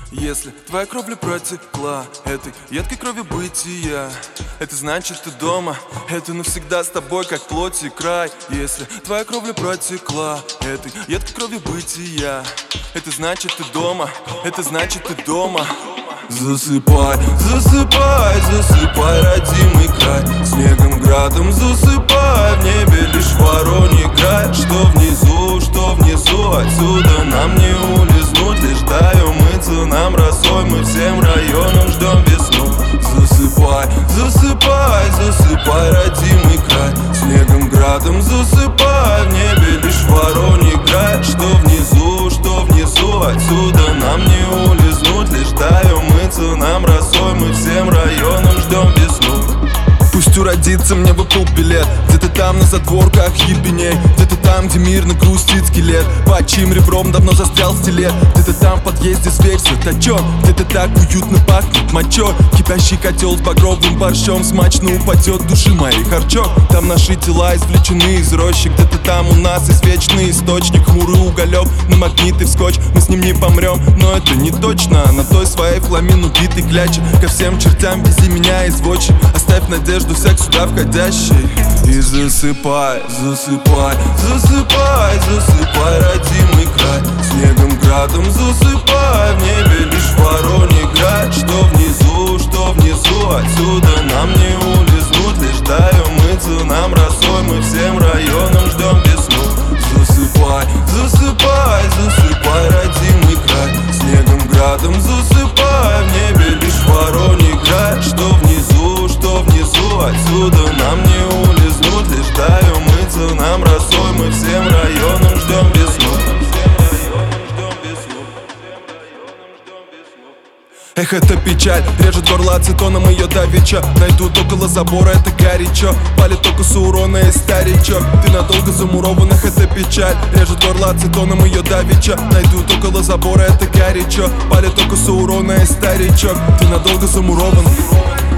Если твоя кровля протекла этой едкой крови бытия, это значит ты дома, это навсегда с тобой как плоть и край. Если твоя кровля протекла этой едкой крови бытия, это значит ты дома, это значит ты дома. Засыпай, засыпай, засыпай, родимый край. Снегом, градом засыпай, в небе лишь вороньи грай. Что внизу, отсюда нам не улизнуть. Лишь дай умыться нам росой, мы всем районам ждем весну. Засыпай, засыпай, засыпай, родимый край. Снегом, градом засыпай, в небе лишь вороньи грай. Что внизу, отсюда нам не улизнуть. Лишь дай умыться нам росой, мы всем районам ждем весну. Пусть уродится мне выпал билет, где-то там на задворках ебеней, где-то там, где мирно грустит скелет, под чьим ребром давно застрял стилет. Где-то там в подъезде зверь заточен, где-то так уютно пахнет мочой. Кипящий котел с багровым борщом смачно упадет души моей харчок. Там наши тела извлечены из рощи, где-то там у нас извечный источник. Хмурый уголек на магнит и вскочь, мы с ним не помрем, но это не точно. На той своей фламин убитый кляче, ко всем чертям вези меня изводчик. Оставь надежду всех сюда входящий. И засыпай, засыпай, засыпай, засыпай, родимый край. Снегом, градом засыпай, в небе лишь вороньи грай. Что внизу, отсюда нам не улизнуть. Лишь дай умыться нам росой, мы всем районам ждем весну. Засыпай, засыпай, засыпай, родимый край. Снегом, градом засыпай, в небе лишь вороньи грай. Что внизу, отсюда нам не улизнуть. Лишь дай умыться нам росой, мы всем районам ждем весну. Эх, это печаль, режет горло ацетоном ее давеча. Найдут около забора, это горячо. Палит только с урона и старичок. Ты надолго замурован, эх, это печаль, режет горло ацетоном ее давеча. Найдут около забора, это горячо. Палит только с урона и старичок. Ты надолго замурован.